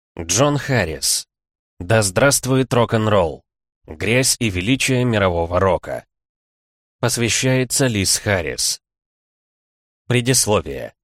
Джон Харрис. Да здравствует рок-н-ролл. Грязь и величие мирового рока. Посвящается Лиз Харрис. Предисловие.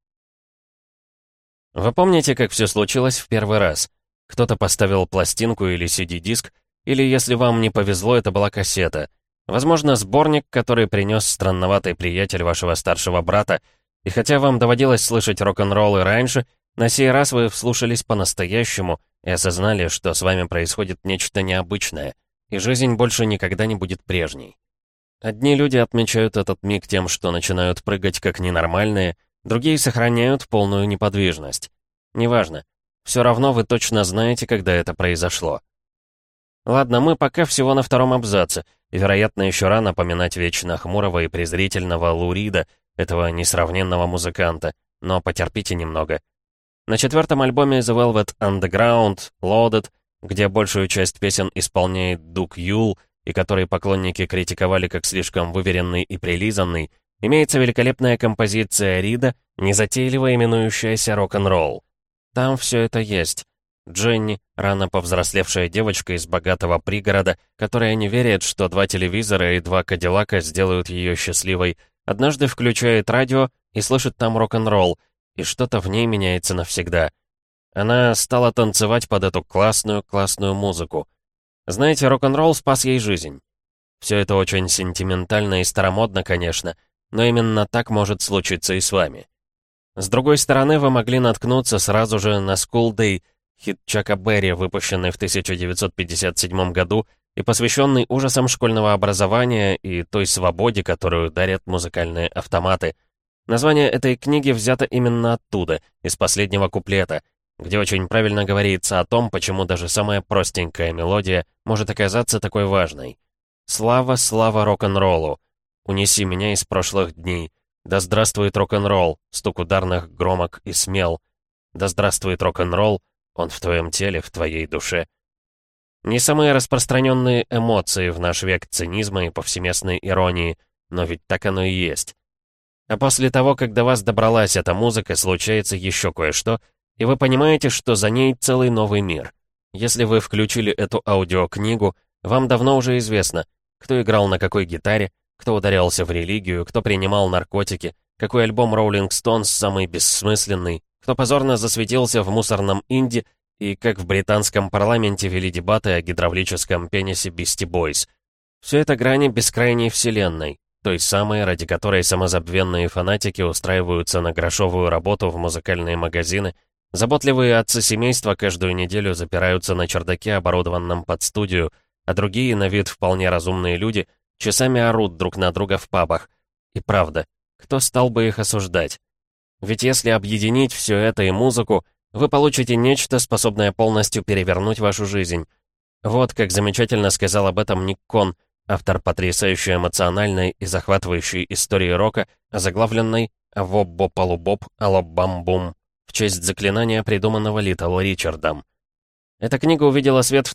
Вы помните, как все случилось в первый раз? Кто-то поставил пластинку или CD-диск, или, если вам не повезло, это была кассета. Возможно, сборник, который принес странноватый приятель вашего старшего брата, и хотя вам доводилось слышать рок-н-ролл и раньше, на сей раз вы вслушались по-настоящему и осознали, что с вами происходит нечто необычное, и жизнь больше никогда не будет прежней. Одни люди отмечают этот миг тем, что начинают прыгать как ненормальные, другие сохраняют полную неподвижность. Неважно. Все равно вы точно знаете, когда это произошло. Ладно, мы пока всего на втором абзаце, и, вероятно, еще рано поминать вечно хмурого и презрительного Лу Рида, этого несравненного музыканта, но потерпите немного. На четвертом альбоме The Velvet Underground, Loaded, где большую часть песен исполняет Дуг Юл, и который поклонники критиковали как слишком выверенный и прилизанный, имеется великолепная композиция Рида, незатейливо именующаяся «Рок-н-ролл». Там все это есть. Дженни, рано повзрослевшая девочка из богатого пригорода, которая не верит, что 2 телевизора и 2 кадиллака сделают ее счастливой, однажды включает радио и слышит там рок-н-ролл, и что-то в ней меняется навсегда. Она стала танцевать под эту классную музыку. Знаете, рок-н-ролл спас ей жизнь. Все это очень сентиментально и старомодно, конечно, но именно так может случиться и с вами. С другой стороны, вы могли наткнуться сразу же на «School Day», хит Чака Берри, выпущенный в 1957 году и посвященный ужасам школьного образования и той свободе, которую дарят музыкальные автоматы. Название этой книги взято именно оттуда, из последнего куплета, где очень правильно говорится о том, почему даже самая простенькая мелодия может оказаться такой важной. «Слава, слава рок-н-роллу! Унеси меня из прошлых дней! Да здравствует рок-н-ролл, стук ударных громок и смел! Да здравствует рок-н-ролл, он в твоем теле, в твоей душе!» Не самые распространенные эмоции в наш век цинизма и повсеместной иронии, но ведь так оно и есть. А после того, как до вас добралась эта музыка, случается еще кое-что, и вы понимаете, что за ней целый новый мир. Если вы включили эту аудиокнигу, вам давно уже известно, кто играл на какой гитаре, кто ударялся в религию, кто принимал наркотики, какой альбом Rolling Stones самый бессмысленный, кто позорно засветился в мусорном инди, и как в британском парламенте вели дебаты о гидравлическом пенисе Beastie Boys. Все это грани бескрайней вселенной, той самой, ради которой самозабвенные фанатики устраиваются на грошовую работу в музыкальные магазины, заботливые отцы семейства каждую неделю запираются на чердаке, оборудованном под студию, а другие, на вид вполне разумные люди, часами орут друг на друга в пабах. И правда, кто стал бы их осуждать? Ведь если объединить все это и музыку, вы получите нечто, способное полностью перевернуть вашу жизнь. Вот как замечательно сказал об этом Ник Кон, автор потрясающей эмоциональной и захватывающей истории рока, озаглавленной «Авоб-бопалубоп, алоб-бам-бум», в честь заклинания, придуманного Литл Ричардом. Эта книга увидела свет в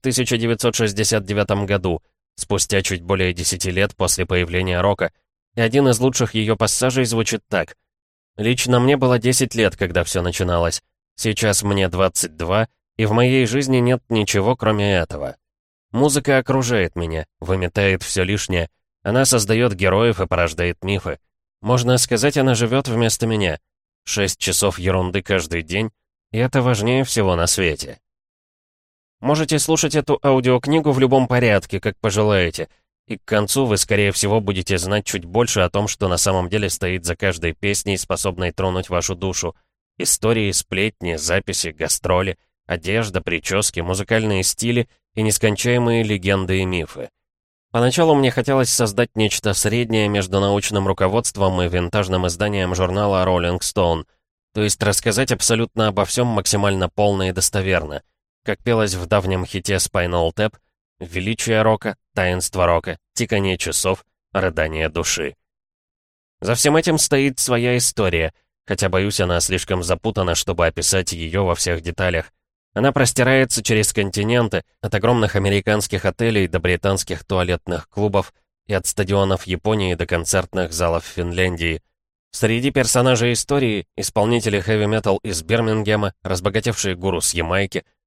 1969 году, спустя чуть более 10 лет после появления рока, и один из лучших ее пассажей звучит так. «Лично мне было 10 лет, когда все начиналось. Сейчас мне 22, и в моей жизни нет ничего, кроме этого. Музыка окружает меня, выметает все лишнее. Она создает героев и порождает мифы. Можно сказать, она живет вместо меня. 6 часов ерунды каждый день, и это важнее всего на свете». Можете слушать эту аудиокнигу в любом порядке, как пожелаете, и к концу вы, скорее всего, будете знать чуть больше о том, что на самом деле стоит за каждой песней, способной тронуть вашу душу. Истории, сплетни, записи, гастроли, одежда, прически, музыкальные стили и нескончаемые легенды и мифы. Поначалу мне хотелось создать нечто среднее между научным руководством и винтажным изданием журнала Rolling Stone, то есть рассказать абсолютно обо всем максимально полно и достоверно, как пелось в давнем хите Spinal Tap, величие рока, таинство рока, тиканье часов, рыдание души. За всем этим стоит своя история, хотя, боюсь, она слишком запутана, чтобы описать ее во всех деталях. Она простирается через континенты, от огромных американских отелей до британских туалетных клубов и от стадионов Японии до концертных залов Финляндии. Среди персонажей истории — исполнители хэви-метал из Бирмингема, разбогатевшие гуру с Ямайки,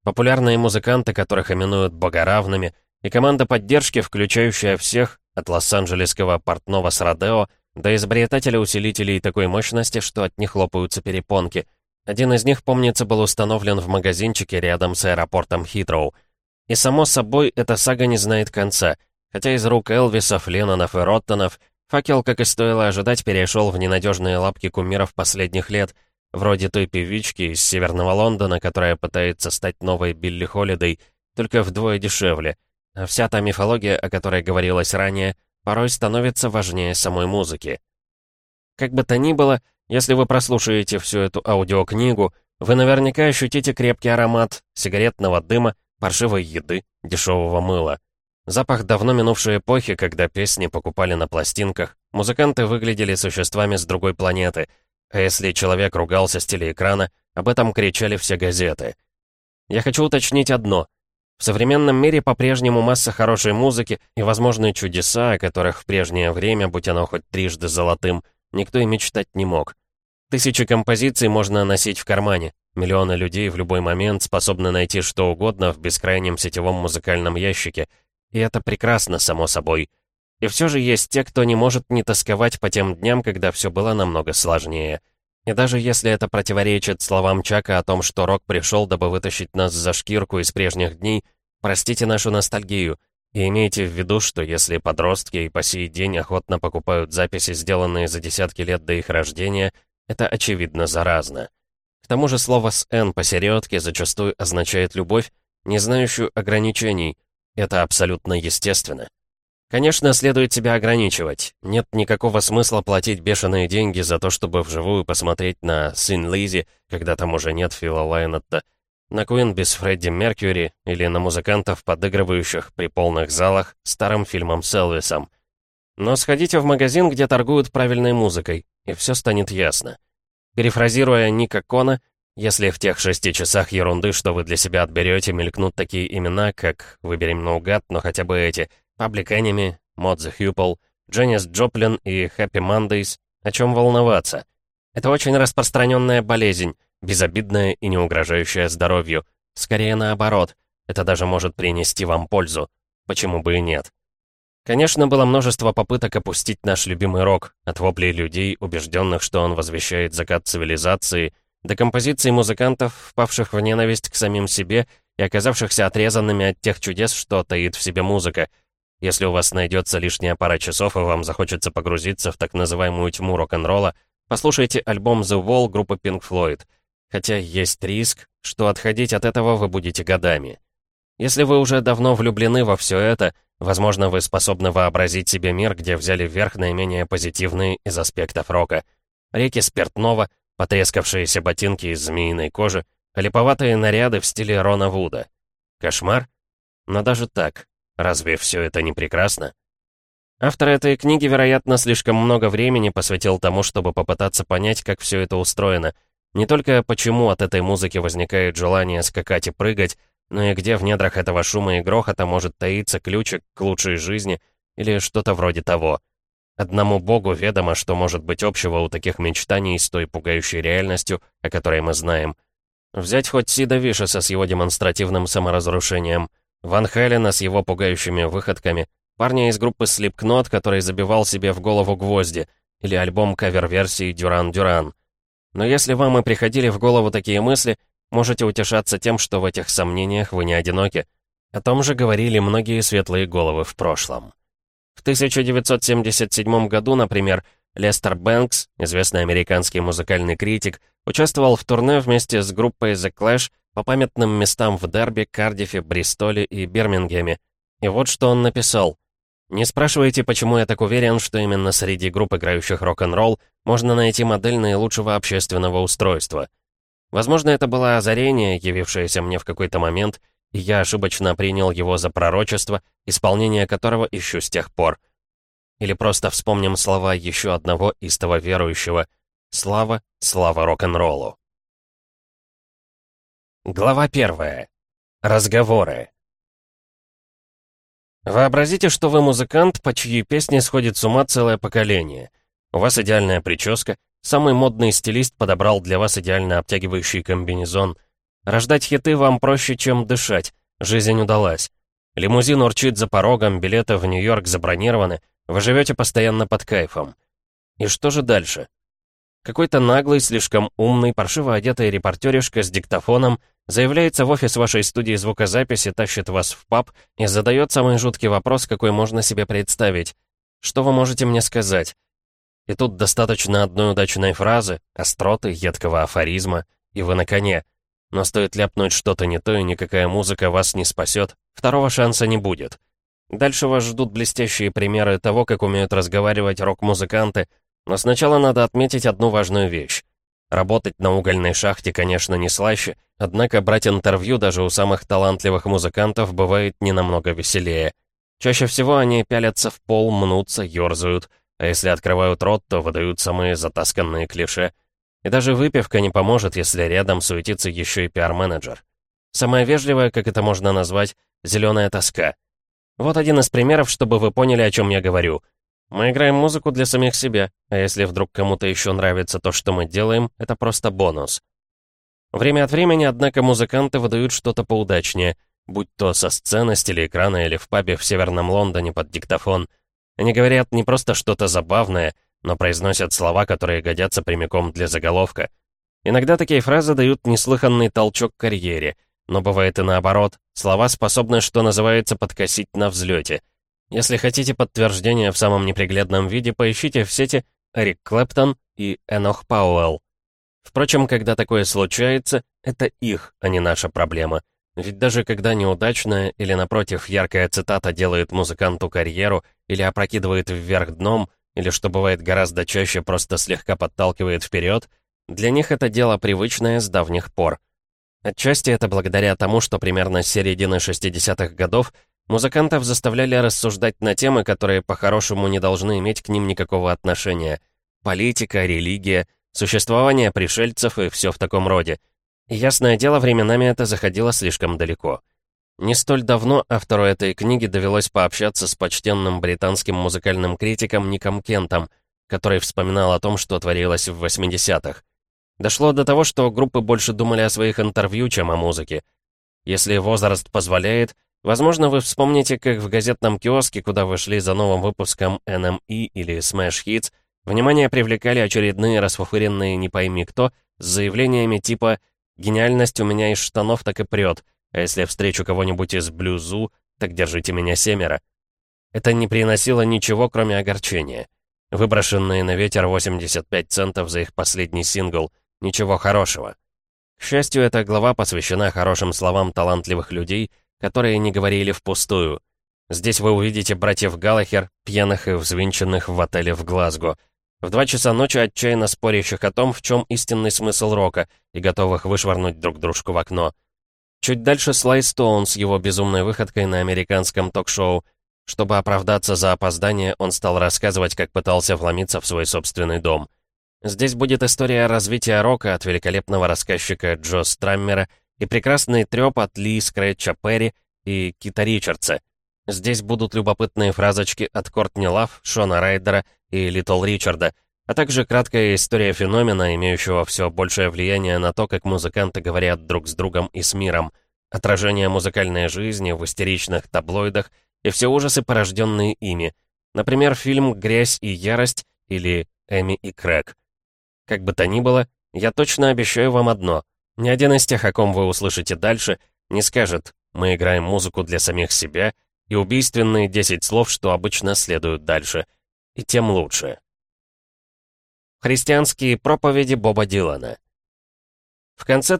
популярные музыканты, которых именуют богоравными, и команда поддержки, включающая всех, от лос-анджелесского портного с Родео до изобретателя усилителей такой мощности, что от них лопаются перепонки. Один из них, помнится, был установлен в магазинчике рядом с аэропортом Хитроу. И, само собой, эта сага не знает конца, хотя из рук Элвисов, Леннонов и Роттонов факел, как и стоило ожидать, перешел в ненадежные лапки кумиров последних лет, вроде той певички из Северного Лондона, которая пытается стать новой Билли Холидей, только вдвое дешевле. А вся та мифология, о которой говорилось ранее, порой становится важнее самой музыки. Как бы то ни было, если вы прослушаете всю эту аудиокнигу, вы наверняка ощутите крепкий аромат сигаретного дыма, паршивой еды, дешевого мыла. Запах давно минувшей эпохи, когда песни покупали на пластинках, музыканты выглядели существами с другой планеты, а если человек ругался с телеэкрана, об этом кричали все газеты. Я хочу уточнить одно. В современном мире по-прежнему масса хорошей музыки и возможные чудеса, о которых в прежнее время, будь оно хоть трижды золотым, никто и мечтать не мог. Тысячи композиций можно носить в кармане. Миллионы людей в любой момент способны найти что угодно в бескрайнем сетевом музыкальном ящике. И это прекрасно, само собой. И все же есть те, кто не может не тосковать по тем дням, когда все было намного сложнее. И даже если это противоречит словам Чака о том, что рок пришел, дабы вытащить нас за шкирку из прежних дней, простите нашу ностальгию, и имейте в виду, что если подростки и по сей день охотно покупают записи, сделанные за десятки лет до их рождения, это очевидно заразно. К тому же слово с «н» посередке зачастую означает любовь, не знающую ограничений. Это абсолютно естественно. Конечно, следует себя ограничивать. Нет никакого смысла платить бешеные деньги за то, чтобы вживую посмотреть на Sin Lizzy, когда там уже нет Фила Лайнетта, на Queen без Фредди Меркьюри или на музыкантов, подыгрывающих при полных залах старым фильмом с Элвисом. Но сходите в магазин, где торгуют правильной музыкой, и все станет ясно. Перефразируя Ника Кона, если в тех 6 часах ерунды, что вы для себя отберете, мелькнут такие имена, как, выберем наугад, но хотя бы эти, Public Enemy, Mod the Hupel, Дженнис Джоплин и Happy Mondays, о чем волноваться? Это очень распространенная болезнь, безобидная и не угрожающая здоровью. Скорее наоборот, это даже может принести вам пользу. Почему бы и нет? Конечно, было множество попыток опустить наш любимый рок, от воплей людей, убежденных, что он возвещает закат цивилизации, до композиций музыкантов, впавших в ненависть к самим себе и оказавшихся отрезанными от тех чудес, что таит в себе музыка. Если у вас найдется лишняя пара часов, и вам захочется погрузиться в так называемую тьму рок-н-ролла, послушайте альбом The Wall группы Pink Floyd. Хотя есть риск, что отходить от этого вы будете годами. Если вы уже давно влюблены во все это, возможно, вы способны вообразить себе мир, где взяли вверх наименее позитивные из аспектов рока. Реки спиртного, потрескавшиеся ботинки из змеиной кожи, липоватые наряды в стиле Рона Вуда. Кошмар? Но даже так, разве все это не прекрасно? Автор этой книги, вероятно, слишком много времени посвятил тому, чтобы попытаться понять, как все это устроено. Не только почему от этой музыки возникает желание скакать и прыгать, но и где в недрах этого шума и грохота может таиться ключик к лучшей жизни или что-то вроде того. Одному богу ведомо, что может быть общего у таких мечтаний с той пугающей реальностью, о которой мы знаем. Взять хоть Сида Вишеса с его демонстративным саморазрушением, Ван Хэлена с его пугающими выходками, парня из группы Slipknot, который забивал себе в голову гвозди, или альбом кавер-версии «Дюран Дюран». Но если вам и приходили в голову такие мысли, можете утешаться тем, что в этих сомнениях вы не одиноки. О том же говорили многие светлые головы в прошлом. В 1977 году, например, Лестер Бэнкс, известный американский музыкальный критик, участвовал в турне вместе с группой The Clash по памятным местам в Дерби, Кардифе, Бристоле и Бирмингеме. И вот что он написал. «Не спрашивайте, почему я так уверен, что именно среди групп, играющих рок-н-ролл, можно найти модель наилучшего общественного устройства. Возможно, это было озарение, явившееся мне в какой-то момент, и я ошибочно принял его за пророчество, исполнение которого ищу с тех пор. Или просто вспомним слова еще одного истово верующего. Слава, слава рок-н-роллу». Глава 1. Разговоры. Вообразите, что вы музыкант, по чьей песне сходит с ума целое поколение. У вас идеальная прическа, самый модный стилист подобрал для вас идеально обтягивающий комбинезон. Рождать хиты вам проще, чем дышать. Жизнь удалась. Лимузин урчит за порогом, билеты в Нью-Йорк забронированы. Вы живете постоянно под кайфом. И что же дальше? Какой-то наглый, слишком умный, паршиво одетый репортеришка с диктофоном заявляется в офис вашей студии звукозаписи, тащит вас в паб и задает самый жуткий вопрос, какой можно себе представить. Что вы можете мне сказать? И тут достаточно одной удачной фразы, остроты, едкого афоризма, и вы на коне. Но стоит ляпнуть что-то не то, и никакая музыка вас не спасет, второго шанса не будет. Дальше вас ждут блестящие примеры того, как умеют разговаривать рок-музыканты, но сначала надо отметить одну важную вещь. Работать на угольной шахте, конечно, не слаще, однако брать интервью даже у самых талантливых музыкантов бывает не намного веселее. Чаще всего они пялятся в пол, мнутся, ёрзают, а если открывают рот, то выдают самые затасканные клише. И даже выпивка не поможет, если рядом суетится еще и пиар-менеджер. Самое вежливое, как это можно назвать, зеленая тоска. Вот один из примеров, чтобы вы поняли, о чем я говорю. Мы играем музыку для самих себя, а если вдруг кому-то еще нравится то, что мы делаем, это просто бонус. Время от времени, однако, музыканты выдают что-то поудачнее, будь то со сцены, с телеэкрана или в пабе в Северном Лондоне под диктофон. Они говорят не просто что-то забавное, но произносят слова, которые годятся прямиком для заголовка. Иногда такие фразы дают неслыханный толчок к карьере, но бывает и наоборот. Слова способны, что называется, подкосить на взлете. Если хотите подтверждения в самом неприглядном виде, поищите в сети Эрик Клэптон и Энох Пауэлл. Впрочем, когда такое случается, это их, а не наша проблема. Ведь даже когда неудачная или, напротив, яркая цитата делает музыканту карьеру или опрокидывает вверх дном, или, что бывает гораздо чаще, просто слегка подталкивает вперед, для них это дело привычное с давних пор. Отчасти это благодаря тому, что примерно с середины 60-х годов музыкантов заставляли рассуждать на темы, которые по-хорошему не должны иметь к ним никакого отношения. Политика, религия, существование пришельцев и все в таком роде. И ясное дело, временами это заходило слишком далеко. Не столь давно автору этой книги довелось пообщаться с почтенным британским музыкальным критиком Ником Кентом, который вспоминал о том, что творилось в 80-х. Дошло до того, что группы больше думали о своих интервью, чем о музыке. Если возраст позволяет, возможно, вы вспомните, как в газетном киоске, куда вы шли за новым выпуском NME или Smash Hits, внимание привлекали очередные расфуфыренные не пойми кто с заявлениями типа «Гениальность у меня из штанов так и прет», а если встречу кого-нибудь из блюзу, так держите меня семеро. Это не приносило ничего, кроме огорчения. Выброшенные на ветер 85 центов за их последний сингл. Ничего хорошего. К счастью, эта глава посвящена хорошим словам талантливых людей, которые не говорили впустую. Здесь вы увидите братьев Галлахер, пьяных и взвинченных в отеле в Глазго. В 2 часа ночи отчаянно спорящих о том, в чем истинный смысл рока, и готовых вышвырнуть друг дружку в окно. Чуть дальше Слай Стоун с его безумной выходкой на американском ток-шоу. Чтобы оправдаться за опоздание, он стал рассказывать, как пытался вломиться в свой собственный дом. Здесь будет история развития рока от великолепного рассказчика Джо Страммера и прекрасный трёп от Ли Скретча Перри и Кита Ричардса. Здесь будут любопытные фразочки от Кортни Лав, Шона Райдера и Литл Ричарда, а также краткая история феномена, имеющего все большее влияние на то, как музыканты говорят друг с другом и с миром, отражение музыкальной жизни в истеричных таблоидах и все ужасы, порожденные ими. Например, фильм «Грязь и ярость» или «Эми и Крэг». Как бы то ни было, я точно обещаю вам одно. Ни один из тех, о ком вы услышите дальше, не скажет «мы играем музыку для самих себя» и убийственные 10 слов, что обычно следуют дальше. И тем лучше. Христианские проповеди Боба Дилана. В конце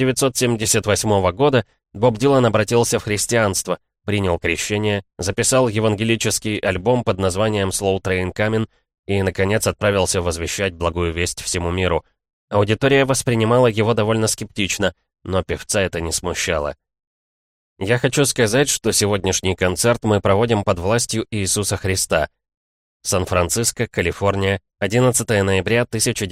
1978 года Боб Дилан обратился в христианство, принял крещение, записал евангелический альбом под названием «Slow Train Coming» и, наконец, отправился возвещать благую весть всему миру. Аудитория воспринимала его довольно скептично, но певца это не смущало. Я хочу сказать, что сегодняшний концерт мы проводим под властью Иисуса Христа. Сан-Франциско, Калифорния, 11 ноября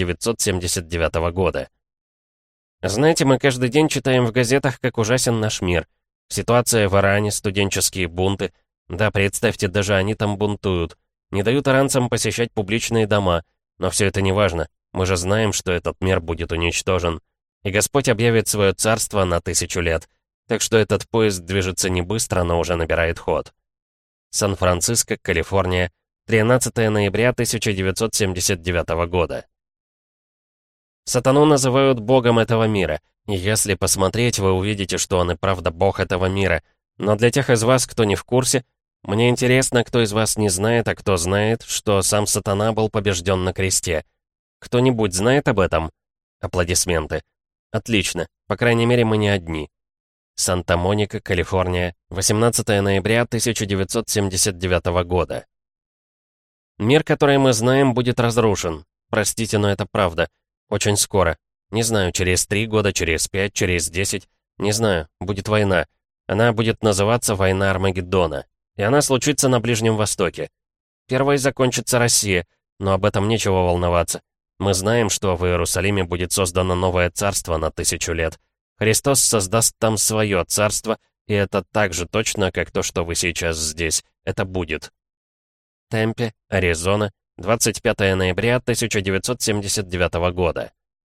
1979 года. Знаете, мы каждый день читаем в газетах, как ужасен наш мир. Ситуация в Иране, студенческие бунты. Да, представьте, даже они там бунтуют. Не дают иранцам посещать публичные дома. Но все это не важно. Мы же знаем, что этот мир будет уничтожен. И Господь объявит свое царство на 1000 лет. Так что этот поезд движется не быстро, но уже набирает ход. Сан-Франциско, Калифорния, 13 ноября 1979 года. Сатану называют богом этого мира, и если посмотреть, вы увидите, что он и правда бог этого мира. Но для тех из вас, кто не в курсе, мне интересно, кто из вас не знает, а кто знает, что сам сатана был побежден на кресте. Кто-нибудь знает об этом? Аплодисменты. Отлично, по крайней мере, мы не одни. Санта-Моника, Калифорния, 18 ноября 1979 года. Мир, который мы знаем, будет разрушен. Простите, но это правда. Очень скоро. Не знаю, через 3 года, через 5, через 10. Не знаю, будет война. Она будет называться «Война Армагеддона». И она случится на Ближнем Востоке. Первой закончится Россия, но об этом нечего волноваться. Мы знаем, что в Иерусалиме будет создано новое царство на 1000 лет. Христос создаст там свое царство, и это так же точно, как то, что вы сейчас здесь. Это будет. Темпе, Аризона, 25 ноября 1979 года.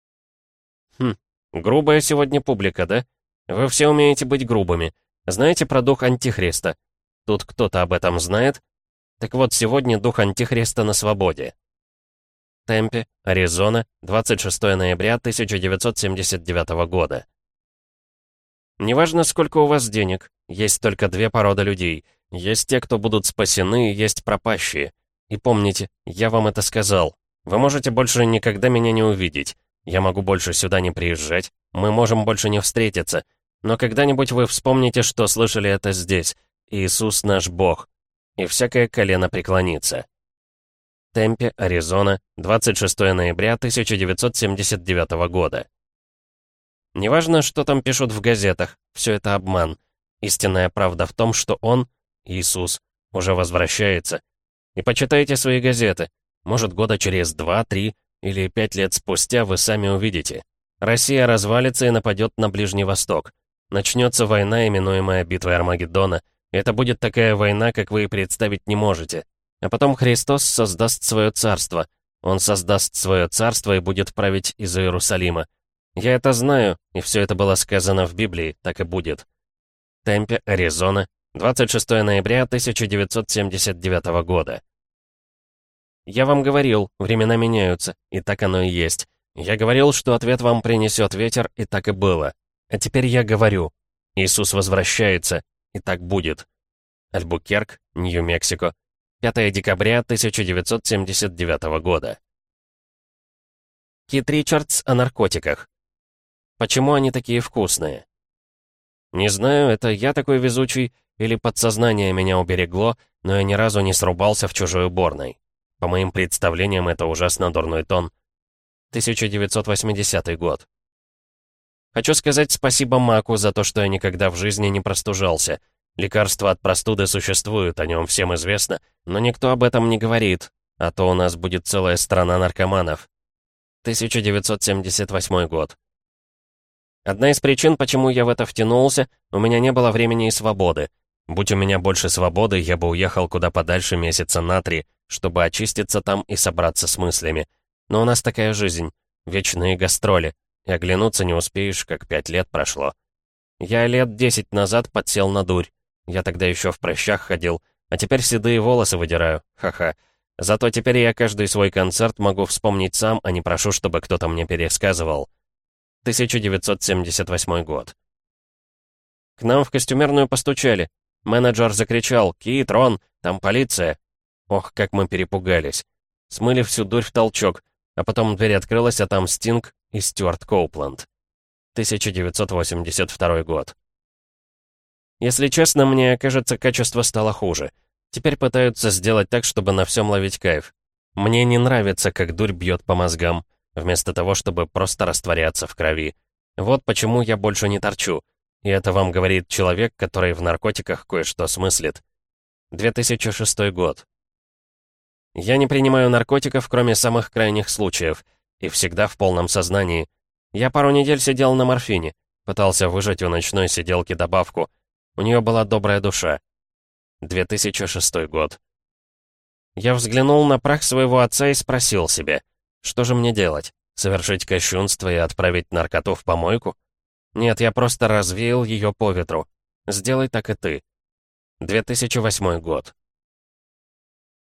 Грубая сегодня публика, да? Вы все умеете быть грубыми. Знаете про дух Антихриста? Тут кто-то об этом знает? Так вот, сегодня дух Антихриста на свободе. Темпе, Аризона, 26 ноября 1979 года. Неважно, сколько у вас денег, есть только 2 породы людей. Есть те, кто будут спасены, и есть пропащие. И помните, я вам это сказал. Вы можете больше никогда меня не увидеть. Я могу больше сюда не приезжать. Мы можем больше не встретиться. Но когда-нибудь вы вспомните, что слышали это здесь. Иисус наш Бог. И всякое колено преклонится. Темпе, Аризона, 26 ноября 1979 года. Неважно, что там пишут в газетах, все это обман. Истинная правда в том, что Он, Иисус, уже возвращается. И почитайте свои газеты. Может, года через 2, 3 или 5 лет спустя вы сами увидите. Россия развалится и нападет на Ближний Восток. Начнется война, именуемая Битвой Армагеддона. И это будет такая война, как вы и представить не можете. А потом Христос создаст свое царство. Он создаст свое царство и будет править из Иерусалима. Я это знаю, и все это было сказано в Библии, так и будет. Темпе, Аризона, 26 ноября 1979 года. Я вам говорил, времена меняются, и так оно и есть. Я говорил, что ответ вам принесет ветер, и так и было. А теперь я говорю, Иисус возвращается, и так будет. Альбукерк, Нью-Мексико, 5 декабря 1979 года. Кит Ричардс о наркотиках. Почему они такие вкусные? Не знаю, это я такой везучий, или подсознание меня уберегло, но я ни разу не срубался в чужой уборной. По моим представлениям, это ужасно дурной тон. 1980 год. Хочу сказать спасибо Маку за то, что я никогда в жизни не простужался. Лекарства от простуды существуют, о нем всем известно, но никто об этом не говорит, а то у нас будет целая страна наркоманов. 1978 год. Одна из причин, почему я в это втянулся, у меня не было времени и свободы. Будь у меня больше свободы, я бы уехал куда подальше месяца на 3, чтобы очиститься там и собраться с мыслями. Но у нас такая жизнь, вечные гастроли, и оглянуться не успеешь, как 5 лет прошло. Я лет 10 назад подсел на дурь. Я тогда еще в прыщах ходил, а теперь седые волосы выдираю, ха-ха. Зато теперь я каждый свой концерт могу вспомнить сам, а не прошу, чтобы кто-то мне пересказывал. 1978 год. К нам в костюмерную постучали. Менеджер закричал: «Кит, Рон, там полиция!» Ох, как мы перепугались. Смыли всю дурь в толчок, а потом дверь открылась, а там Стинг и Стюарт Коупленд. 1982 год. Если честно, мне кажется, качество стало хуже. Теперь пытаются сделать так, чтобы на всем ловить кайф. Мне не нравится, как дурь бьет по мозгам, вместо того, чтобы просто растворяться в крови. Вот почему я больше не торчу. И это вам говорит человек, который в наркотиках кое-что смыслит. 2006 год. Я не принимаю наркотиков, кроме самых крайних случаев, и всегда в полном сознании. Я пару недель сидел на морфине, пытался выжать у ночной сиделки добавку. У нее была добрая душа. 2006 год. Я взглянул на прах своего отца и спросил себя, что же мне делать? Совершить кощунство и отправить наркоту в помойку? Нет, я просто развеял ее по ветру. Сделай так и ты. 2008 год.